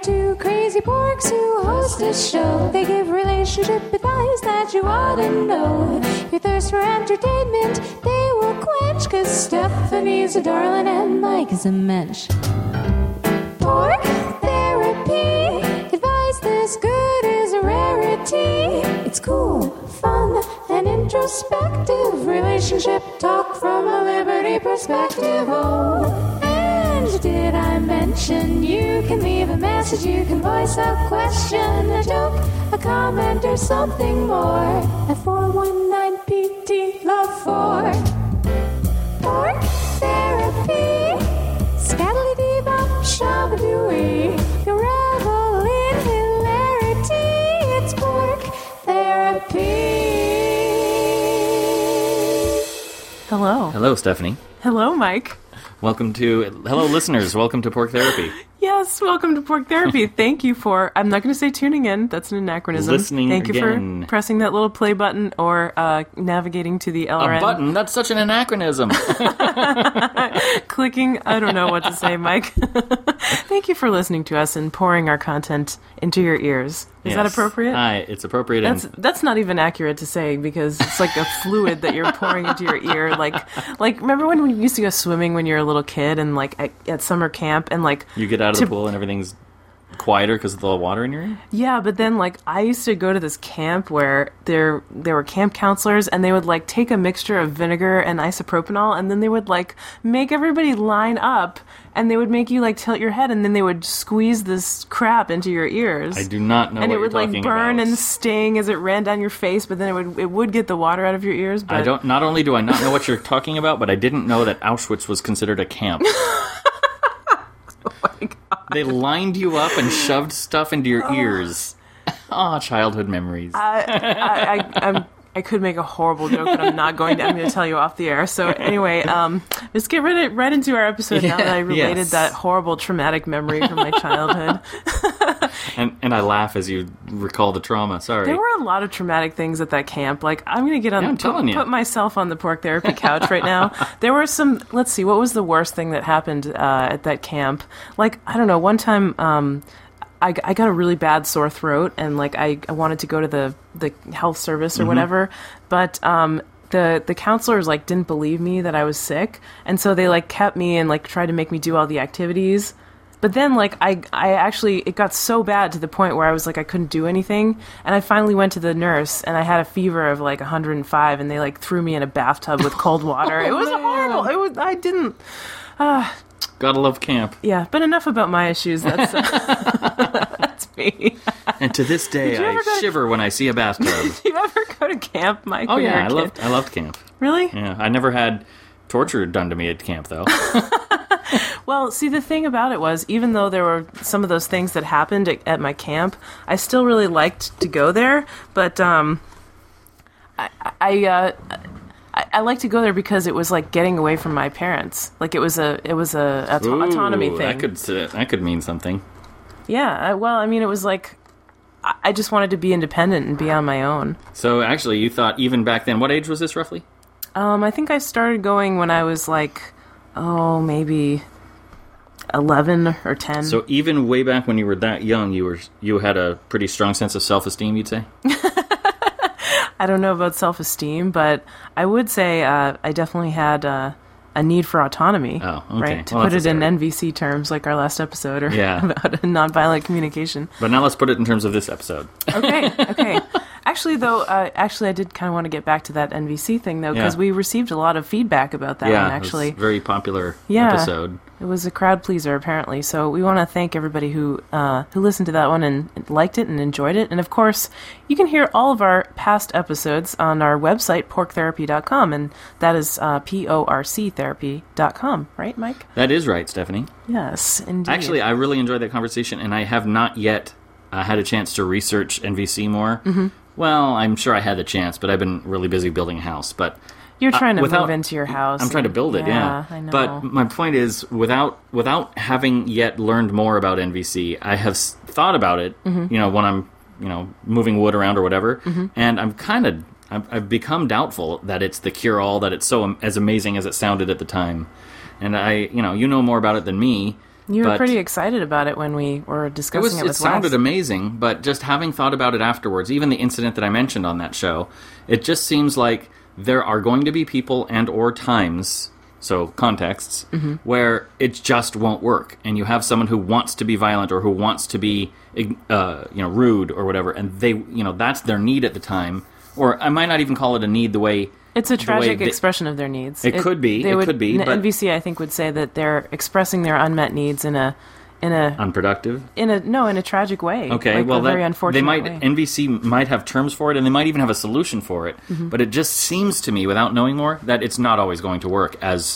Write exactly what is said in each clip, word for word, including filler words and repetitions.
two crazy porks who host a show. They give relationship advice that you ought to know. Your thirst for entertainment, they will quench, 'cause Stephanie's a darling and Mike is a mensch. Pork Therapy, advice this good is a rarity. It's cool, fun, and introspective. Relationship talk from a Liberty perspective. Oh, and did I mention you can leave a message, you can voice a question, a joke, a comment, or something more at four one nine P T Love four. Pork Therapy, scattery-dee-bop, shabadooey, you revel in hilarity. It's Pork Therapy. Hello. Hello, Stephanie. Hello, Mike. Welcome to, hello, listeners. Welcome to Pork Therapy. Yes, welcome to Pork Therapy. Thank you for, I'm not going to say tuning in, that's an anachronism. Listening Thank you again. for pressing that little play button or uh, navigating to the L R N. A button? That's such an anachronism. Clicking, I don't know what to say, Mike. Thank you for listening to us and pouring our content into your ears. Is Yes. that appropriate? Hi, it's appropriate. That's and that's not even accurate to say because it's like a fluid that you're pouring into your ear. Like, like remember when we used to go swimming when you were a little kid and like at, at summer camp and like you get out of to, the pool and everything's quieter because of the water in your ear? Yeah, but then like I used to go to this camp where there there were camp counselors and they would like take a mixture of vinegar and isopropanol and then they would like make everybody line up and they would make you like tilt your head and then they would squeeze this crap into your ears. I do not know and what it would you're like talking burn about. and sting as it ran down your face, but then it would it would get the water out of your ears. But I don't. Not only do I not know what you're talking about, but I didn't know that Auschwitz was considered a camp. Oh my God. They lined you up and shoved stuff into your ears. Ah, oh, childhood memories. I, I, I, I'm, I could make a horrible joke, but I'm not going to. I'm going to tell you off the air. So anyway, um, let's get right, right into our episode now that I related yes. that horrible traumatic memory from my childhood. and and I laugh as you recall the trauma. Sorry. There were a lot of traumatic things at that camp. Like, I'm going to get on, Yeah, I'm put, telling you. put myself on the Pork Therapy couch right now. There were some, let's see, what was the worst thing that happened uh, at that camp? Like, I don't know, one time, um, I, I got a really bad sore throat and like I, I wanted to go to the, the health service or Mm-hmm. whatever, but um, the the counselors like didn't believe me that I was sick, and so they like kept me and like tried to make me do all the activities. But then like I I actually it got so bad to the point where I was like I couldn't do anything, and I finally went to the nurse and I had a fever of like one hundred five, and they like threw me in a bathtub with cold water. It was man. horrible. It was I didn't. Uh, Gotta love camp. yeah, but enough about my issues. That's uh, that's me. And to this day, Did you I ever go to- shiver when I see a bathtub. Did you ever go to camp, Mike? Oh when you were yeah, a I kid? loved I loved camp. Really? Yeah, I never had torture done to me at camp though. Well, see, the thing about it was, even though there were some of those things that happened at, at my camp, I still really liked to go there. But um, I I, uh, I I like to go there because it was like getting away from my parents. Like it was a it was a, a Ooh, autonomy thing. That could uh, that could mean something. Yeah. I, well, I mean, it was like I, I just wanted to be independent and be on my own. So actually, you thought even back then. What age was this roughly? Um, I think I started going when I was like, oh, maybe eleven or ten. So even way back when you were that young, you were you had a pretty strong sense of self-esteem, you'd say? I don't know about self-esteem, but I would say uh, I definitely had uh, a need for autonomy. Oh, okay. Right, to Well, put that's it in scary. N V C terms, like our last episode, or Yeah. about nonviolent communication. But now let's put it in terms of this episode. Okay, okay. Actually, though, uh, actually, I did kind of want to get back to that N V C thing, though, because Yeah. we received a lot of feedback about that yeah, one, actually. it was a very popular Yeah. episode. It was a crowd pleaser, apparently. So we want to thank everybody who uh, who listened to that one and liked it and enjoyed it. And of course, you can hear all of our past episodes on our website, pork therapy dot com, and that is uh, P O R C therapy dot com, right, Mike? That is right, Stephanie. Yes, indeed. Actually, I really enjoyed that conversation, and I have not yet uh, had a chance to research N V C more. Mm-hmm. Well, I'm sure I had the chance, but I've been really busy building a house. But You're trying to uh, without- move into your house. I'm trying to and- build it, yeah. I know. But my point is, without without having yet learned more about N V C, I have s- thought about it. Mm-hmm. You know, when I'm you know moving wood around or whatever, Mm-hmm. and I'm kind of I've, I've become doubtful that it's the cure all, that it's so am- as amazing as it sounded at the time. And I, you know, you know more about it than me. You were But pretty excited about it when we were It discussing was. it, It with sounded Wes. amazing, but just having thought about it afterwards, even the incident that I mentioned on that show, it just seems like there are going to be people and or times, so contexts, Mm-hmm. where it just won't work, and you have someone who wants to be violent or who wants to be, uh, you know, rude or whatever, and they, you know, that's their need at the time, or I might not even call it a need the way. It's a the way tragic they- expression of their needs. It could be, they it would- could be, N- but- N B C, I think, would say that they're expressing their unmet needs in a, in a, Unproductive. in a no, in a tragic way. Okay, like well, a that, very unfortunate they might way. N B C might have terms for it, and they might even have a solution for it. Mm-hmm. But it just seems to me, without knowing more, that it's not always going to work as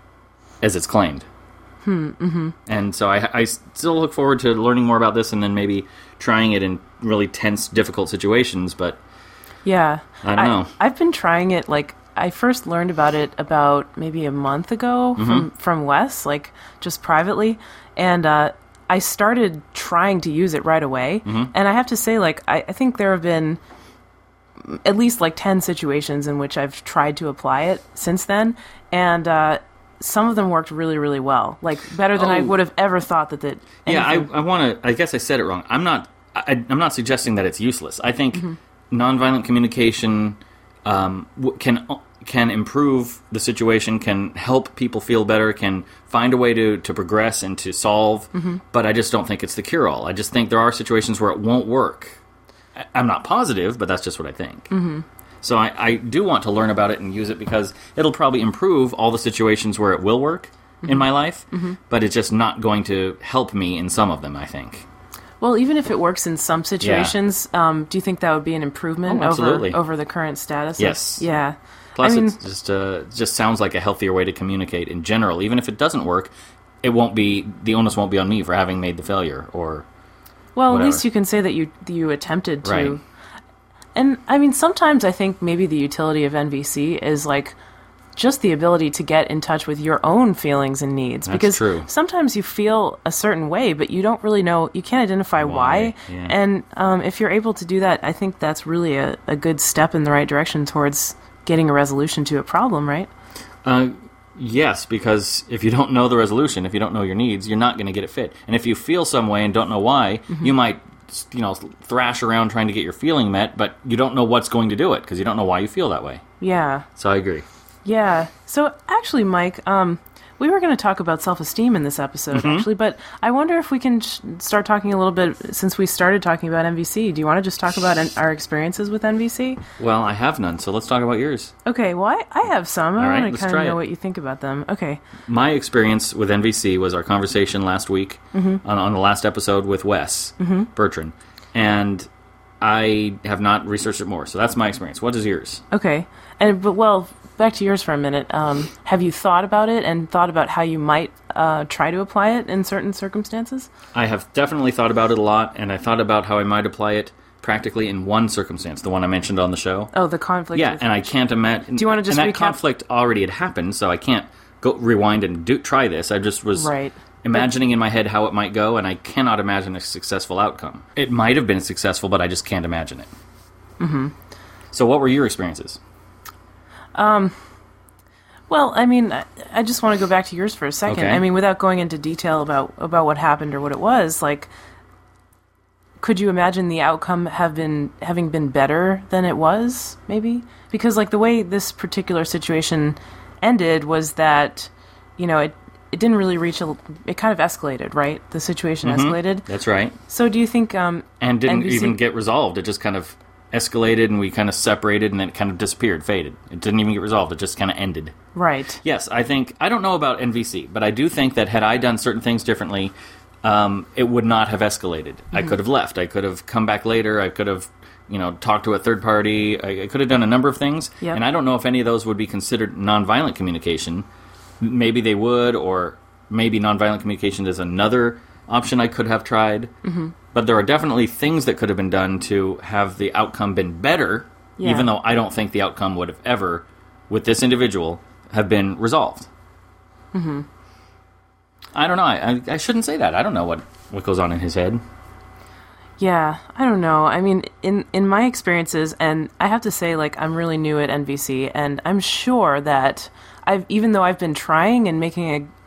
as it's claimed. Hmm. Mm-hmm. And so I, I still look forward to learning more about this, and then maybe trying it in really tense, difficult situations. But Yeah. I don't know. I've been trying it, like, I first learned about it about maybe a month ago Mm-hmm. from, from Wes, like, just privately. And uh, I started trying to use it right away. Mm-hmm. And I have to say, like, I, I think there have been at least, like, ten situations in which I've tried to apply it since then. And uh, some of them worked really, really well. Like, better than I Oh. would have ever thought that... that yeah, I, anything- I want to. I guess I said it wrong. I'm not. I, I'm not suggesting that it's useless. I think nonviolent communication um, w- can can improve the situation, can help people feel better, can find a way to, to progress and to solve. But I just don't think it's the cure all. I just think there are situations where it won't work. I- I'm not positive, but that's just what I think. Mm-hmm. So I, I do want to learn about it and use it because it'll probably improve all the situations where it will work in my life, but it's just not going to help me in some of them, I think. Well, even if it works in some situations, um, do you think that would be an improvement Oh, absolutely. over over the current status? of- Yes. Yeah. Plus, I mean, it's just uh, just sounds like a healthier way to communicate in general. Even if it doesn't work, it won't be the onus won't be on me for having made the failure. Or well, whatever. at least you can say that you you attempted to. Right. And I mean, sometimes I think maybe the utility of N V C is like just the ability to get in touch with your own feelings and needs. That's because true. sometimes you feel a certain way, but you don't really know, you can't identify why. Why, yeah. And um, if you're able to do that, I think that's really a, a good step in the right direction towards getting a resolution to a problem, right? uh, yes, because if you don't know the resolution, if you don't know your needs, you're not going to get it fit. And if you feel some way and don't know why, Mm-hmm. you might you know thrash around trying to get your feeling met, but you don't know what's going to do it because you don't know why you feel that way. Yeah. So I agree. Yeah. So actually, Mike, um, we were going to talk about self-esteem in this episode, Mm-hmm. actually, but I wonder if we can sh- start talking a little bit, since we started talking about N V C. Do you want to just talk about en- our experiences with N V C? Well, I have none, so let's talk about yours. Okay, well, I, I have some. I All right, want to let's kind try of know it. what you think about them. Okay. My experience with N V C was our conversation last week Mm-hmm. on, on the last episode with Wes Bertrand, and I have not researched it more. So that's my experience. What is yours? Okay. And but well, back to yours for a minute. Um, have you thought about it and thought about how you might uh, try to apply it in certain circumstances? I have definitely thought about it a lot, and I thought about how I might apply it practically in one circumstance, the one I mentioned on the show. Oh, the conflict. Yeah, with- and I can't imagine. Do you wanna just and that recap- conflict already had happened, so I can't go rewind and do try this. I just was Right. imagining in my head how it might go, and I cannot imagine a successful outcome. It might have been successful, but I just can't imagine it. Mm-hmm. So, what were your experiences? Well, I mean, I, I just want to go back to yours for a second. Okay. I mean, without going into detail about about what happened or what it was, like, could you imagine the outcome have been having been better than it was? Maybe because, like, the way this particular situation ended was that, you know, it it didn't really reach a. It kind of escalated, right? The situation escalated. That's right. So, do you think? Um, And didn't N B C even get resolved. It just kind of escalated, and we kind of separated, and then it kind of disappeared, faded. It didn't even get resolved. It just kind of ended. right? Yes, I think, I don't know about N V C, but I do think that had I done certain things differently, um, it would not have escalated. I could have left. I could have come back later. I could have, you know, talked to a third party. I, I could have done a number of things. Yep. And I don't know if any of those would be considered nonviolent communication. Maybe they would, or maybe nonviolent communication is another option I could have tried. Mm-hmm. But there are definitely things that could have been done to have the outcome been better, Yeah. even though I don't think the outcome would have ever, with this individual, have been resolved. Mm-hmm. I don't know. I, I, I shouldn't say that. I don't know what, what goes on in his head. Yeah, I don't know. I mean, in in my experiences, and I have to say, like, I'm really new at N V C, and I'm sure that I've, even though I've been trying and making a,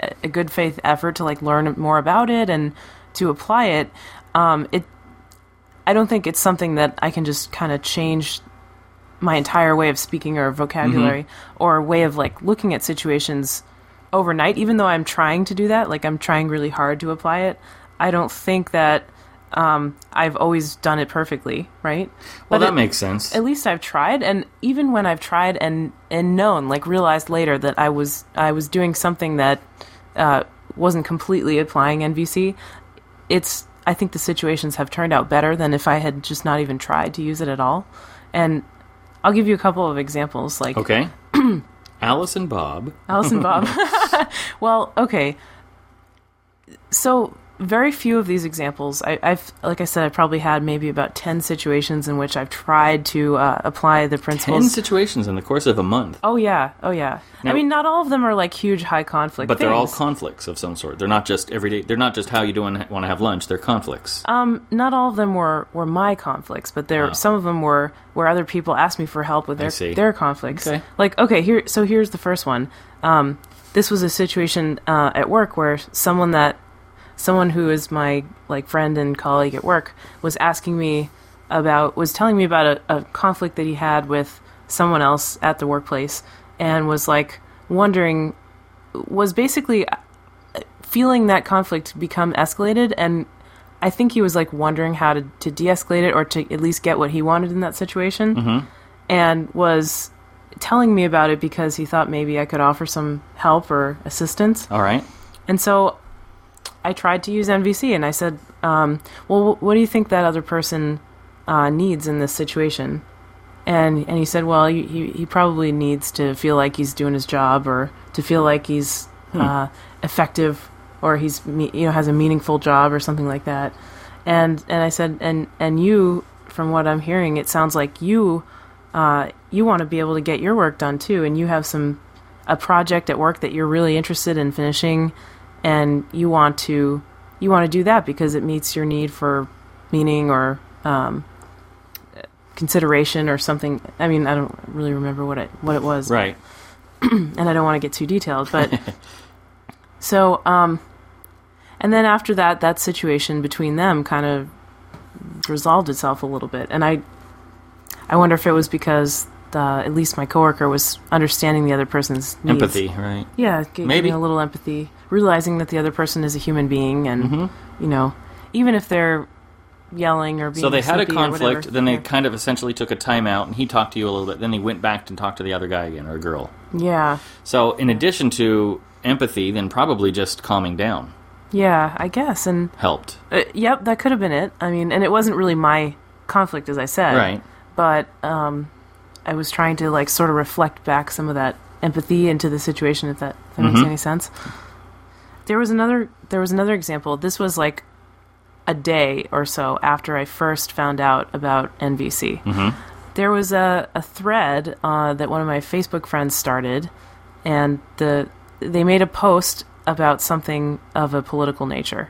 a good faith effort to like learn more about it and to apply it, um, it I don't think it's something that I can just kind of change my entire way of speaking or vocabulary mm-hmm. or way of like looking at situations overnight, even though I'm trying to do that. Like I'm trying really hard to apply it. I don't think that um, I've always done it perfectly, right? Well, but that it, makes sense. At least I've tried, and even when I've tried and and known, like realized later that I was I was doing something that uh, wasn't completely applying N V C, it's I think the situations have turned out better than if I had just not even tried to use it at all. And I'll give you a couple of examples. Like okay, Alice and Bob. Alice and Bob. Well, okay. So very few of these examples. I, I've, like I said, I've probably had maybe about ten situations in which I've tried to uh, apply the principles. Ten situations in the course of a month. Oh yeah, oh yeah. Now, I mean, not all of them are like huge high conflict. But things. they're all conflicts of some sort. They're not just everyday. They're not just how you doing want to have lunch. They're conflicts. Um, not all of them were, were my conflicts, but there Oh. some of them were where other people asked me for help with I their see. their conflicts. Okay. Like okay, here. So here's the first one. Um, this was a situation uh, at work where someone that. Someone who is my like friend and colleague at work was asking me about, was telling me about a, a conflict that he had with someone else at the workplace, and was like wondering, was basically feeling that conflict become escalated, and I think he was like wondering how to, to de-escalate it or to at least get what he wanted in that situation, Mm-hmm. and was telling me about it because he thought maybe I could offer some help or assistance. All right. And so I tried to use N V C, and I said, um, well, what do you think that other person uh, needs in this situation? And and he said, well, he, he he probably needs to feel like he's doing his job, or to feel like he's Hmm. uh, effective, or he's me- you know has a meaningful job or something like that. And and I said, and and you, from what I'm hearing, it sounds like you uh, you want to be able to get your work done too, and you have some a project at work that you're really interested in finishing. And you want to you want to do that because it meets your need for meaning or um, consideration or something. I mean, I don't really remember what it what it was, Right. and I don't want to get too detailed. But so, um, and then after that, that situation between them kind of resolved itself a little bit. And I I wonder if it was because the, at least my coworker was understanding the other person's needs. Empathy, right? Yeah, g- Maybe. giving a little empathy, realizing that the other person is a human being, and Mm-hmm. you know, even if they're yelling or being So they had a snippy or conflict, whatever. then they yeah. kind of essentially took a timeout, and he talked to you a little bit. Then he went back and talked to the other guy again, or girl. yeah, So in addition to empathy, then probably just calming down yeah, I guess, and helped. uh, yep, that could have been it. I mean, and it wasn't really my conflict, as I said, Right. But um, I was trying to like sort of reflect back some of that empathy into the situation, if that, if that makes Mhm. any sense. There was another. There was another example. This was like a day or so after I first found out about N V C. Mm-hmm. There was a, a thread uh, that one of my Facebook friends started, and the they made a post about something of a political nature.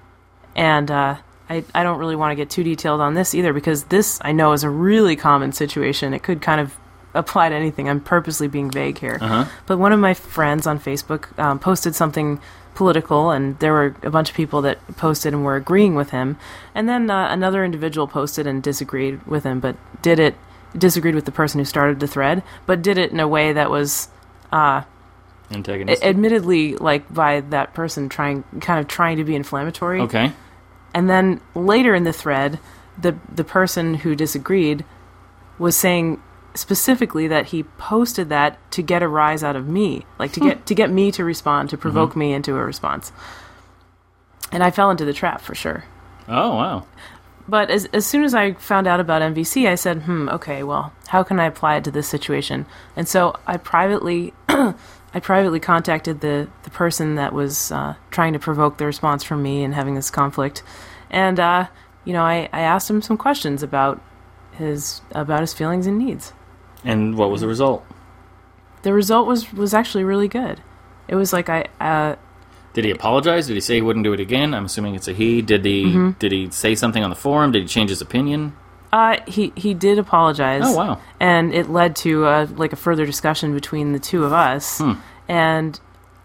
And uh, I, I don't really want to get too detailed on this either, because this, I know, is a really common situation. It could kind of apply to anything. I'm purposely being vague here. Uh-huh. But one of my friends on Facebook um, posted something political, and there were a bunch of people that posted and were agreeing with him. And then uh, another individual posted and disagreed with him, but did it, disagreed with the person who started the thread, but did it in a way that was... Uh, Antagonistic. admittedly, like, by that person trying, kind of trying to be inflammatory. Okay. And then later in the thread, the the person who disagreed was saying specifically that he posted that to get a rise out of me, like to get to get me to respond, to provoke Mm-hmm. me into a response. And I fell into the trap for sure. Oh, wow. But as as soon as I found out about N V C, I said, "Hmm, okay, well, how can I apply it to this situation?" And so I privately, I privately contacted the the person that was uh, trying to provoke the response from me and having this conflict, and uh, you know, I, I asked him some questions about his about his feelings and needs. And what was the result? The result was was actually really good. It was like I. Uh, Did he apologize? Did he say he wouldn't do it again? I'm assuming it's a he. Did he Mm-hmm. Did he say something on the forum? Did he change his opinion? Uh, he he did apologize. Oh, wow. And it led to uh, like a further discussion between the two of us. Hmm. And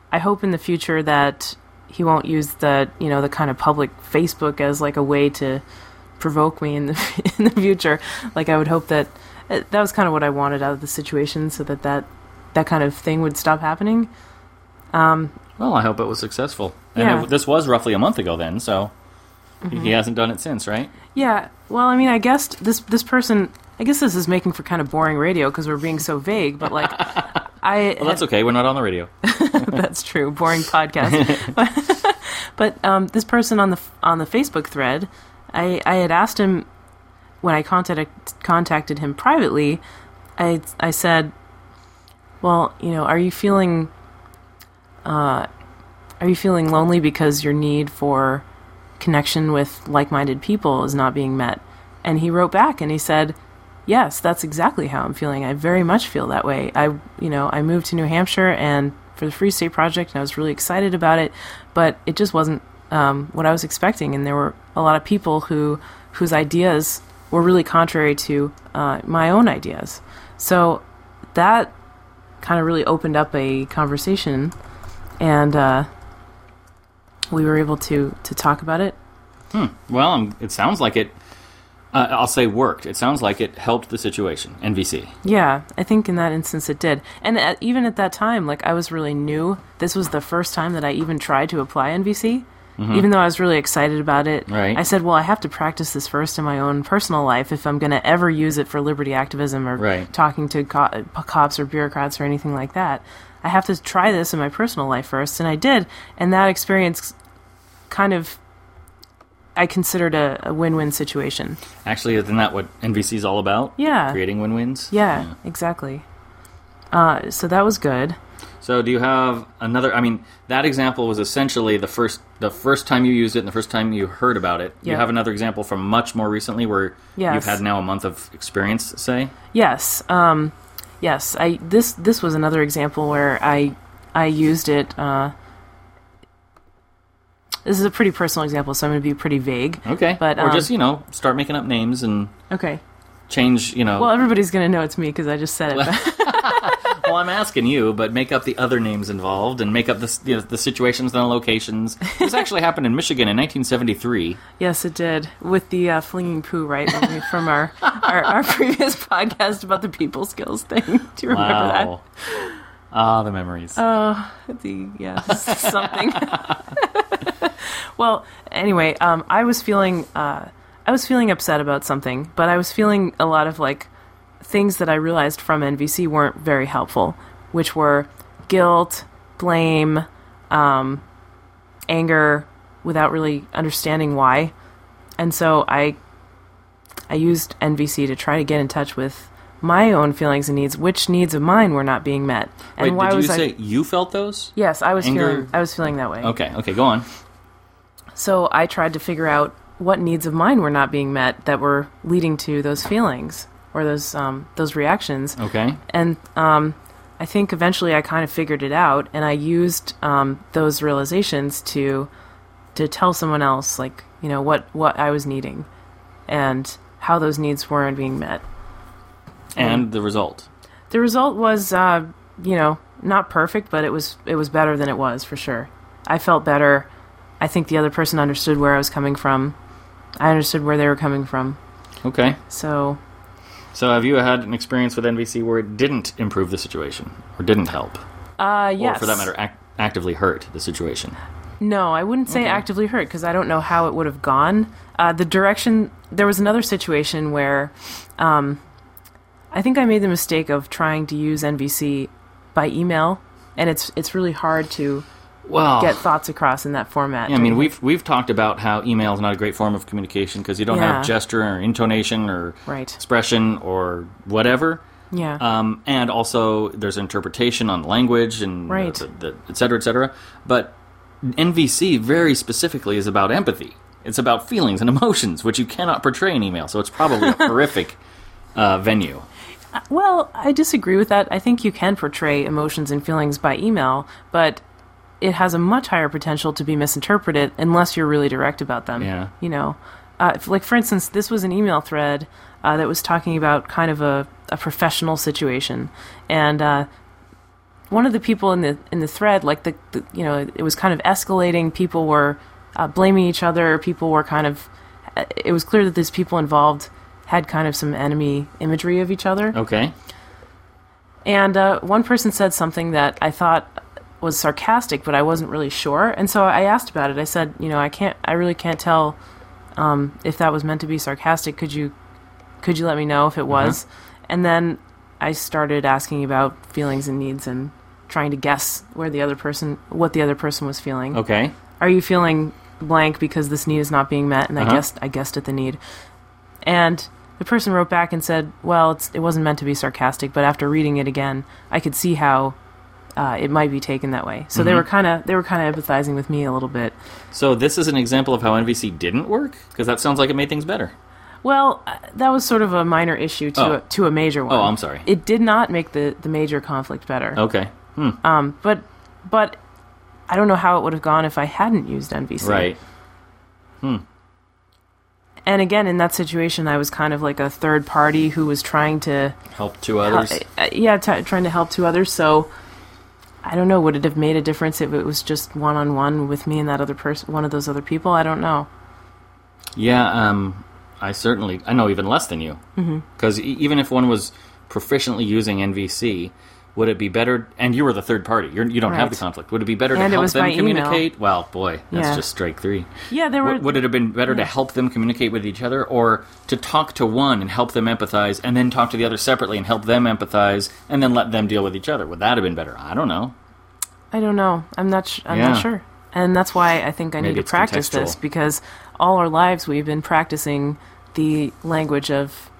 I hope in the future that he won't use the, you know, the kind of public Facebook as like a way to provoke me in the in the future. Like, I would hope that that was kind of what I wanted out of the situation, so that that, that kind of thing would stop happening. Um, well, I hope it was successful. And yeah. it, this was roughly a month ago then, so mm-hmm. he hasn't done it since, right? Yeah. Well, I mean, I guess this this person. I guess this is making for kind of boring radio because we're being so vague. But like, I. Well, that's okay. We're not on the radio. That's true. Boring podcast. But um, this person on the on the Facebook thread, I I had asked him when I contacted contacted him privately. I I said, well, you know, are you feeling, uh, are you feeling lonely because your need for connection with like-minded people is not being met? And he wrote back and he said, yes, that's exactly how I'm feeling. I very much feel that way. I, you know, I moved to New Hampshire and for the Free State Project, and I was really excited about it, but it just wasn't um, what I was expecting. And there were a lot of people who whose ideas were really contrary to uh, my own ideas. So that kind of really opened up a conversation, and uh, we were able to, to talk about it. Hmm. Well, um, it sounds like it, uh, I'll say worked. It sounds like it helped the situation, N V C. Yeah, I think in that instance it did. And at, even at that time, like, I was really new. This was the first time that I even tried to apply N V C. Mm-hmm. Even though I was really excited about it, right. I said, well, I have to practice this first in my own personal life if I'm going to ever use it for liberty activism or right. talking to co- cops or bureaucrats or anything like that. I have to try this in my personal life first, and I did. And that experience kind of, I considered a, a win-win situation. Actually, isn't that what N V C is all about? Yeah. Creating win-wins? Yeah, yeah. exactly. Uh, so that was good. So do you have another, I mean, that example was essentially the first the first time you used it and the first time you heard about it. Yeah. You have another example from much more recently where yes. you've had now a month of experience, say? Yes. Um, yes. I this this was another example where I I used it. Uh, this is a pretty personal example, so I'm going to be pretty vague. Okay. But, or um, just, you know, start making up names and okay. change, you know. Well, everybody's going to know it's me because I just said it. Well, I'm asking you, but make up the other names involved and make up the, you know, the situations and the locations. This actually happened in Michigan in nineteen seventy-three. Yes, it did. With the uh, flinging poo, right? From our, our, our previous podcast about the people skills thing. Do you remember wow. that? Ah, the memories. Oh, the, yes, something. Well, anyway, um, I was feeling, uh, I was feeling upset about something, but I was feeling a lot of, like, things that I realized from N V C weren't very helpful, which were guilt, blame, um, anger, without really understanding why. And so I I used N V C to try to get in touch with my own feelings and needs, which needs of mine were not being met. And Wait, why did you was say I, you felt those? Yes, I was Anger? feeling I was feeling that way. Okay, okay, go on. So I tried to figure out what needs of mine were not being met that were leading to those feelings or those um, those reactions. Okay. And um, I think eventually I kind of figured it out, and I used um, those realizations to to tell someone else, like, you know, what, what I was needing and how those needs weren't being met. And, and the result? The result was, uh, you know, not perfect, but it was it was better than it was, for sure. I felt better. I think the other person understood where I was coming from. I understood where they were coming from. Okay. So... So have you had an experience with N V C where it didn't improve the situation or didn't help? Uh, yes. Or for that matter, ac- actively hurt the situation? No, I wouldn't say okay. actively hurt because I don't know how it would have gone. Uh, the direction... There was another situation where um, I think I made the mistake of trying to use N V C by email, and it's it's really hard to well, get thoughts across in that format. Yeah, I mean, we've we've talked about how email is not a great form of communication because you don't yeah. have gesture or intonation or right. expression or whatever. Yeah. Um, and also, there's interpretation on language and right. the, the, et cetera, et cetera. But N V C very specifically is about empathy. It's about feelings and emotions, which you cannot portray in email. So it's probably a horrific uh, venue. Well, I disagree with that. I think you can portray emotions and feelings by email, but it has a much higher potential to be misinterpreted unless you're really direct about them. Yeah. You know, uh, if, like, for instance, this was an email thread uh, that was talking about kind of a, a professional situation. And uh, one of the people in the in the thread, like the, the you know, it was kind of escalating. People were uh, blaming each other. People were kind of. It was clear that these people involved had kind of some enemy imagery of each other. Okay. And uh, one person said something that I thought was sarcastic, but I wasn't really sure. And so I asked about it. I said, you know, I can't, I really can't tell um, if that was meant to be sarcastic. Could you, could you let me know if it was? Uh-huh. And then I started asking about feelings and needs and trying to guess where the other person, what the other person was feeling. Okay. Are you feeling blank because this need is not being met? And uh-huh. I guessed, I guessed at the need. And the person wrote back and said, well, it's, it wasn't meant to be sarcastic, but after reading it again, I could see how uh, it might be taken that way. So mm-hmm. they were kind of they were kind of empathizing with me a little bit. So this is an example of how N V C didn't work? Because that sounds like it made things better. Well, uh, that was sort of a minor issue to, oh. a, to a major one. Oh, I'm sorry. It did not make the, the major conflict better. Okay. Hmm. Um, but but I don't know how it would have gone if I hadn't used N V C. Right. Hmm. And again, in that situation, I was kind of like a third party who was trying to help two others. Uh, yeah, t- trying to help two others. So I don't know. Would it have made a difference if it was just one on one with me and that other person, one of those other people? I don't know. Yeah, um, I certainly I know even less than you, because mm-hmm. e- even if one was proficiently using N V C. Would it be better? And you were the third party. You're, you don't right. have the conflict. Would it be better and to help them email. communicate? Well, boy, that's yeah. just strike three. Yeah, there were. W- would it have been better yeah. to help them communicate with each other, or to talk to one and help them empathize, and then talk to the other separately and help them empathize, and then let them deal with each other? Would that have been better? I don't know. I don't know. I'm not. Sh- I'm yeah. not sure. And that's why I think I Maybe need to practice contextual. this, because all our lives we've been practicing the language of.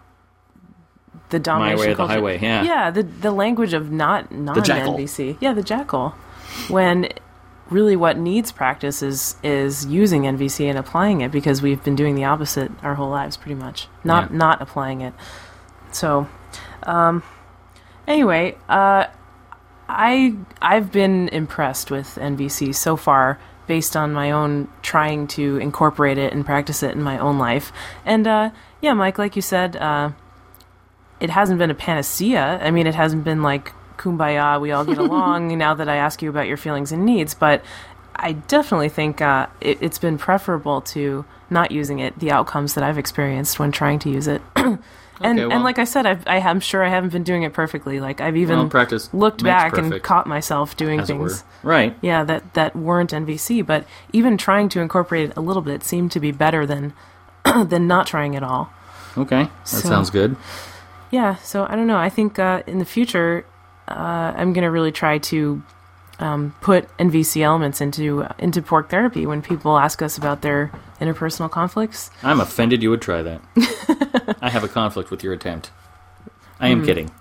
The domination My way or the culture. highway, yeah. Yeah, the the language of not non-N V C. Yeah, the jackal. When really what needs practice is is using N V C and applying it, because we've been doing the opposite our whole lives pretty much. Not yeah. not applying it. So, um, anyway, uh, I I've been impressed with N V C so far, based on my own trying to incorporate it and practice it in my own life. And uh, yeah, Mike, like you said, uh, it hasn't been a panacea. I mean, it hasn't been like, kumbaya, we all get along now that I ask you about your feelings and needs. But I definitely think uh, it, it's been preferable to not using it, the outcomes that I've experienced when trying to use it. and okay, well, and like I said, I've, I, I'm sure I haven't been doing it perfectly. Like I've even well, practice looked back perfect, and caught myself doing things. Right. Yeah, that, that weren't N V C. But even trying to incorporate it a little bit seemed to be better than than not trying at all. Okay, that so, sounds good. Yeah, so I don't know. I think uh, in the future, uh, I'm going to really try to um, put N V C elements into uh, into pork therapy when people ask us about their interpersonal conflicts. I'm offended you would try that. I have a conflict with your attempt. I am mm. kidding.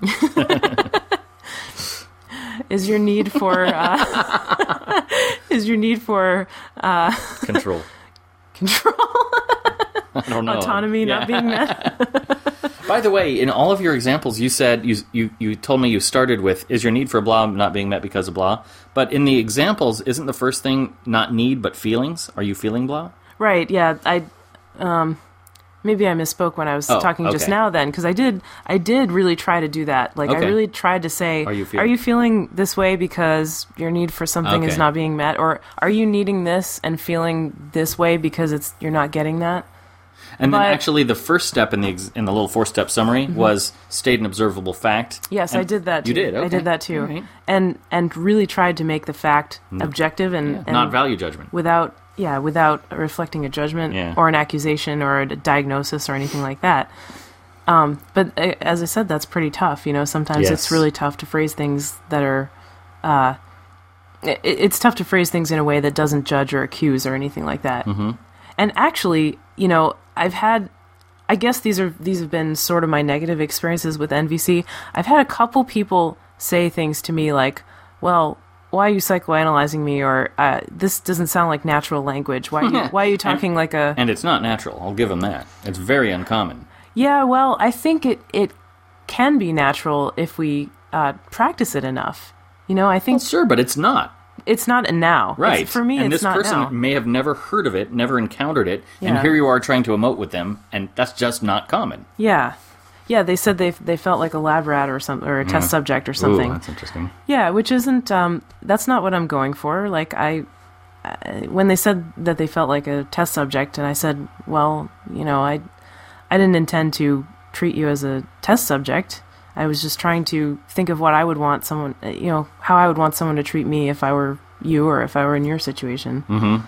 Is your need for uh, is your need for uh, control control I don't know. autonomy yeah. not being met? By the way, in all of your examples, you said you, you you told me you started with is your need for blah not being met because of blah. But in the examples, isn't the first thing not need but feelings? Are you feeling blah? Right. Yeah. I um, maybe I misspoke when I was oh, talking okay. just now. Then, because I did I did really try to do that. Like okay. I really tried to say, are you, feel- are you feeling this way because your need for something okay. is not being met, or are you needing this and feeling this way because it's you're not getting that? And but, then actually the first step in the ex- in the little four-step summary mm-hmm. was state an observable fact. Yes, and I did that too. You did, okay. I did that too. Right. And and really tried to make the fact no. objective and, yeah. and not value judgment. Without yeah, without reflecting a judgment yeah. or an accusation or a diagnosis or anything like that. Um, but uh, as I said, that's pretty tough. You know, sometimes yes. it's really tough to phrase things that are uh, it, it's tough to phrase things in a way that doesn't judge or accuse or anything like that. Mm-hmm. And actually, you know, I've had I guess these are these have been sort of my negative experiences with N V C. I've had a couple people say things to me like, well, why are you psychoanalyzing me? Or uh, this doesn't sound like natural language. Why are you, why are you talking and, like a... And it's not natural. I'll give them that. It's very uncommon. Yeah, well, I think it, it can be natural if we uh, practice it enough. You know, I think... Well, sure, but it's not. It's not a now. Right. It's, for me, and it's not now. And this person may have never heard of it, never encountered it, yeah. and here you are trying to emote with them, and that's just not common. Yeah. Yeah, they said they they felt like a lab rat or something, or a test subject or something. Ooh, that's interesting. Yeah, which isn't. Um, that's not what I'm going for. Like I, I, when they said that they felt like a test subject, and I said, well, you know, I, I didn't intend to treat you as a test subject. I was just trying to think of what I would want someone, you know, how I would want someone to treat me if I were you or if I were in your situation. Mm-hmm.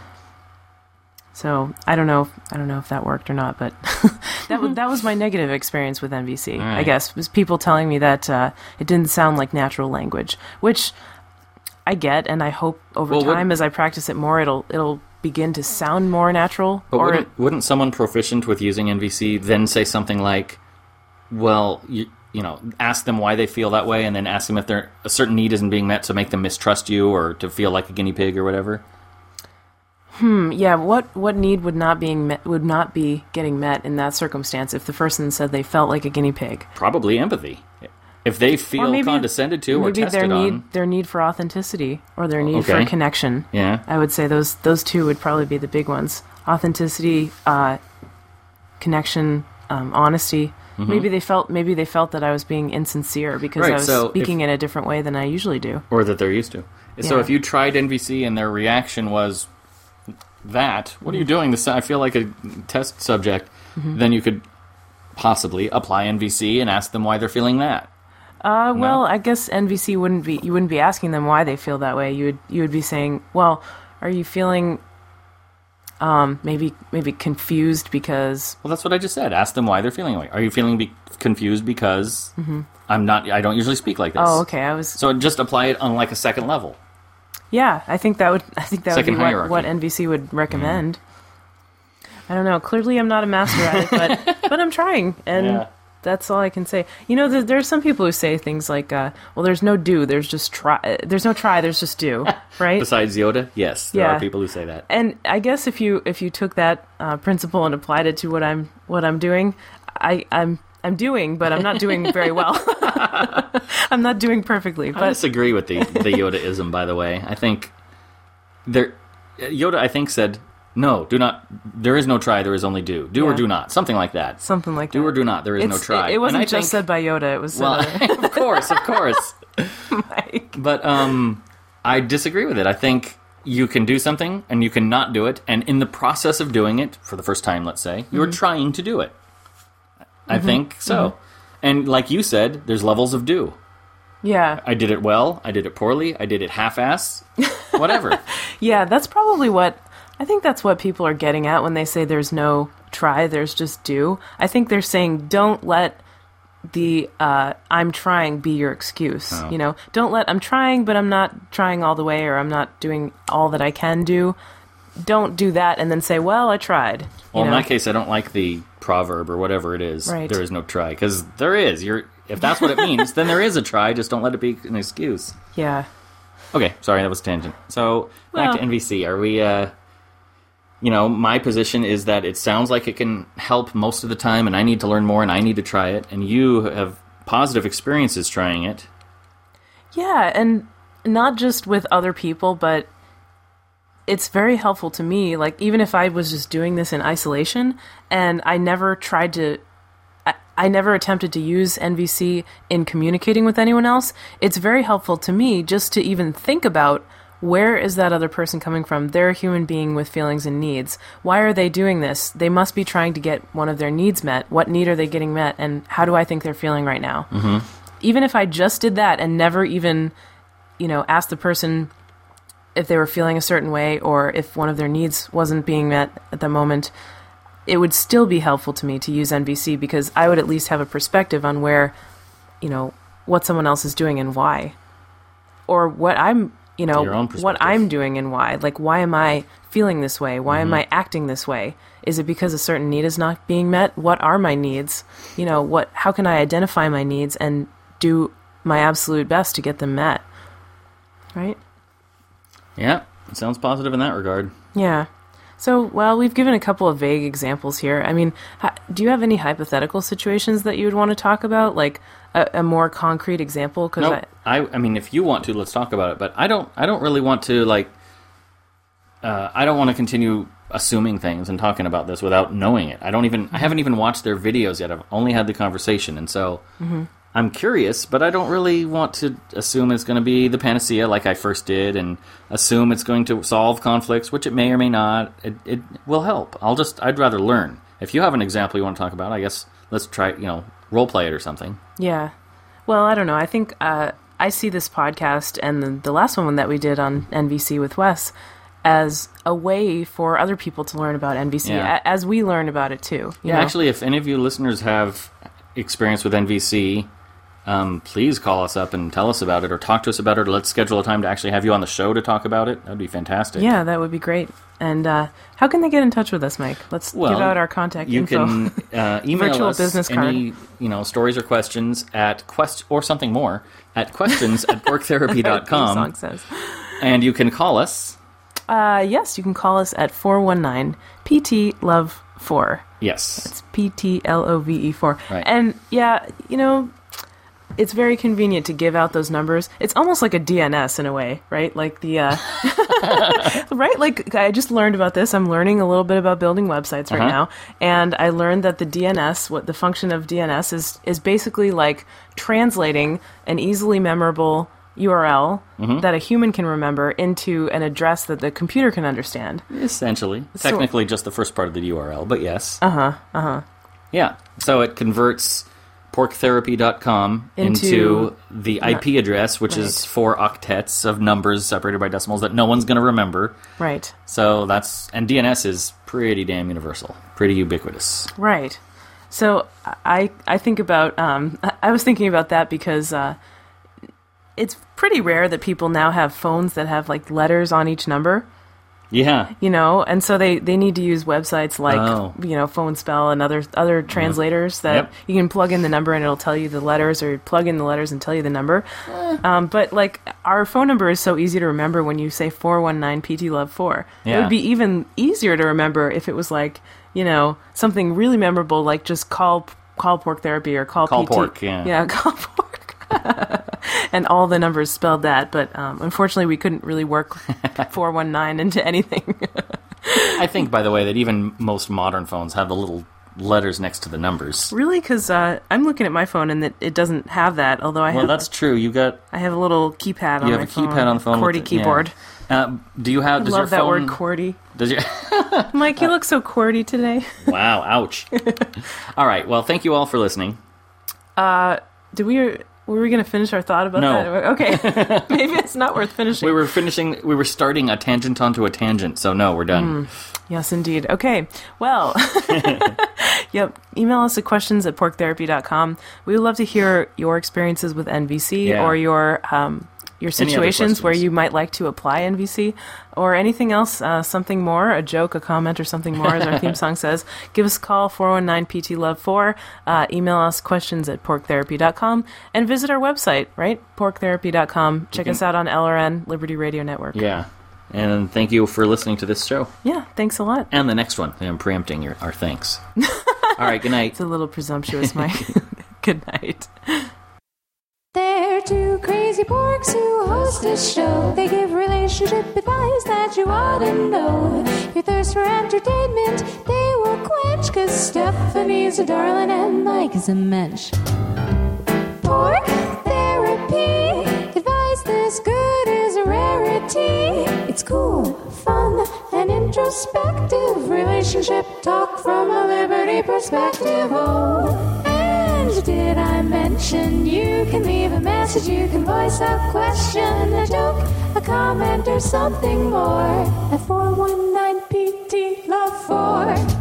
So I don't know. If, I don't know if that worked or not, but that was that was my negative experience with N V C. Right. I guess was people telling me that uh, it didn't sound like natural language, which I get, and I hope over Well, time would- as I practice it more, it'll it'll begin to sound more natural. But or wouldn't, it, wouldn't someone proficient with using N V C then say something like, well, you, you know, ask them why they feel that way, and then ask them if they're, a certain need isn't being met to make them mistrust you or to feel like a guinea pig or whatever? hmm, yeah, what what need would not being met, would not be getting met in that circumstance if the person said they felt like a guinea pig? Probably empathy. If they feel Or maybe- condescended to or Maybe tested their need on. their need for authenticity or their need Okay. for connection. Yeah. I would say those those two would probably be the big ones: authenticity, uh, connection, um, honesty. Maybe they felt maybe they felt that I was being insincere because Right, I was so speaking in a different way than I usually do. Or that they're used to. So Yeah. if you tried N V C and their reaction was that, what are you doing? This I feel like a test subject. Mm-hmm. Then you could possibly apply N V C and ask them why they're feeling that. Uh, well, I guess N V C wouldn't be you wouldn't be asking them why they feel that way. You would you would be saying, well, are you feeling um, maybe maybe confused because Well, that's what I just said. Ask them why they're feeling like. Are you feeling be- confused because I'm not? I don't usually speak like this. oh okay I was So just apply it on like a second level. yeah I think that would I think that Second would be what, hierarchy. what N V C would recommend. I don't know. Clearly, I'm not a master at it, but but I'm trying, and Yeah. that's all I can say. You know, there, there are some people who say things like, uh, "Well, there's no do, there's just try. uh, There's no try, there's just do." Right? Besides Yoda, yes, there Yeah. are people who say that. And I guess if you if you took that uh, principle and applied it to what I'm what I'm doing, I I'm I'm doing, but I'm not doing very well. I'm not doing perfectly, I but disagree with the the Yoda-ism, by the way. I think there Yoda, I think, said, no, do not, there is no try, there is only do. Do or Yeah. do not, something like that. something like Do that. or do not, there is no It's- try. It, it wasn't And I just think- said by Yoda. It was said Well, by of course, of course. Mike. But um, I disagree with it. I think you can do something and you can not do it, and in the process of doing it, for the first time, let's say, you're trying to do it. I think so. And like you said, there's levels of do. Yeah. I did it well, I did it poorly, I did it half-ass, whatever. Yeah, that's probably what I think that's what people are getting at when they say there's no try, there's just do. I think they're saying don't let the uh, I'm trying be your excuse. Oh. You know, don't let I'm trying, but I'm not trying all the way, or I'm not doing all that I can do. Don't do that and then say, well, I tried. You Well, in know? that case, I don't like the proverb or whatever it is. Right. There is no try, because there is. You're if that's what it means, then there is a try. Just don't let it be an excuse. Yeah. Okay, sorry, that was a tangent. So back Well- to N V C. Are we? Uh, you know, my position is that it sounds like it can help most of the time, and I need to learn more, and I need to try it. And you have positive experiences trying it. Yeah, and not just with other people, but it's very helpful to me. Like, even if I was just doing this in isolation and I never tried to, I, I never attempted to use N V C in communicating with anyone else, it's very helpful to me just to even think about where is that other person coming from? They're a human being with feelings and needs. Why are they doing this? They must be trying to get one of their needs met. What need are they getting met? And how do I think they're feeling right now? Mm-hmm. Even if I just did that and never even, you know, asked the person if they were feeling a certain way or if one of their needs wasn't being met at the moment, it would still be helpful to me to use N V C because I would at least have a perspective on where, you know, what someone else is doing and why. Or what I'm, you know, Your own what perspective. I'm doing and why. Like, why am I feeling this way? Why Mm-hmm. am I acting this way? Is it because a certain need is not being met? What are my needs? You know, what? How can I identify my needs and do my absolute best to get them met? Right? Yeah, it sounds positive in that regard. Yeah. So, well, we've given a couple of vague examples here. I mean, ha- do you have any hypothetical situations that you would want to talk about, like a, a more concrete example? Because No, I, I mean, if you want to, let's talk about it. But I don't, I don't really want to like. Uh, I don't want to continue assuming things and talking about this without knowing it. I don't even I haven't even watched their videos yet. I've only had the conversation, and so mm-hmm. I'm curious, but I don't really want to assume it's going to be the panacea like I first did, and assume it's going to solve conflicts, which it may or may not. It, it will help. I'll just I'd rather learn. If you have an example you want to talk about, I guess let's try, you know, role play it or something. Yeah. Well, I don't know. I think uh, I see this podcast and the, the last one that we did on N V C with Wes as a way for other people to learn about N V C, yeah. a- as we learn about it too. You yeah, know? Actually, if any of you listeners have experience with N V C, um, please call us up and tell us about it, or talk to us about it, or let's schedule a time to actually have you on the show to talk about it. That'd be fantastic. Yeah, that would be great. And uh, how can they get in touch with us, Mike? Let's well, give out our contact you info. You can uh, email Virtual us business card. any you know, stories or questions at quest or something more at questions at pork therapy dot com. Song says. And you can call us. Uh, yes, you can call us at four one nine P T Love four. Yes. It's P T L O V E four. Right. And, yeah, you know, it's very convenient to give out those numbers. It's almost like a D N S in a way, right? Like the, uh, right? Like, I just learned about this. I'm learning a little bit about building websites right Uh-huh. now. And I learned that the D N S, what the function of D N S is, is basically like translating an easily memorable U R L Mm-hmm. that a human can remember into an address that the computer can understand. Essentially. So- Technically just the first part of the U R L, but yes. Uh-huh, uh-huh. Yeah. So it converts pork therapy dot com into, Into- the I P address, which is four octets of numbers separated by decimals that no one's going to remember. Right, So that's... And D N S is pretty damn universal. Pretty ubiquitous. right. So I I think about, um, I- I was thinking about that because uh, it's pretty rare that people now have phones that have like letters on each number. Yeah. You know, and so they, they need to use websites like, Oh. you know, Phone Spell and other other translators that Yep. you can plug in the number and it'll tell you the letters, or plug in the letters and tell you the number. Um, but, like, our phone number is so easy to remember when you say four one nine P T Love four. It Yeah. would be even easier to remember if it was, like, you know, something really memorable, like just call call Pork Therapy or call, Call P T. Pork, yeah. Yeah, call Pork. And all the numbers spelled that, but um, unfortunately we couldn't really work four one nine into anything. I think, by the way, that even most modern phones have the little letters next to the numbers. Really? Because uh, I'm looking at my phone and it, it doesn't have that, although I Well, have that's true. You got... I have a little keypad on You my have a phone. keypad on the phone. QWERTY with the- yeah. keyboard. Uh, do you have... I Does love your that phone, word, QWERTY. Does your... Mike, you look so QWERTY today. Wow, ouch. All right, well, thank you all for listening. Uh, did we... Were we going to finish our thought about No. that? Okay. Maybe it's not worth finishing. We were finishing... We were starting a tangent onto a tangent, so no, we're done. Yes, indeed. Okay. Well, yep. Email us at questions at pork therapy dot com. We would love to hear your experiences with N V C Yeah. or your um, your Any other situations where questions. you might like to apply N V C or anything else, uh, something more, a joke, a comment, or something more, as our theme song says. Give us a call, four one nine P T Love four. Uh, email us questions at pork therapy dot com and visit our website, right? pork therapy dot com. Check can- us out on L R N, Liberty Radio Network. Yeah. And thank you for listening to this show. Yeah, thanks a lot. And the next one. I'm preempting your, our thanks. All right, good night. It's a little presumptuous, Mike. Good night. They're two crazy porks who host a show. They give relationship advice that you ought to know. Your thirst for entertainment, they will quench, 'cause Stephanie's a darling and Mike is a mensch. Pork therapy, advice this good is a rarity. It's cool, fun, and introspective. Relationship talk from a Liberty perspective. Oh, and did I mention you can leave a message, you can voice a question, a joke, a comment, or something more at four one nine P T Love four.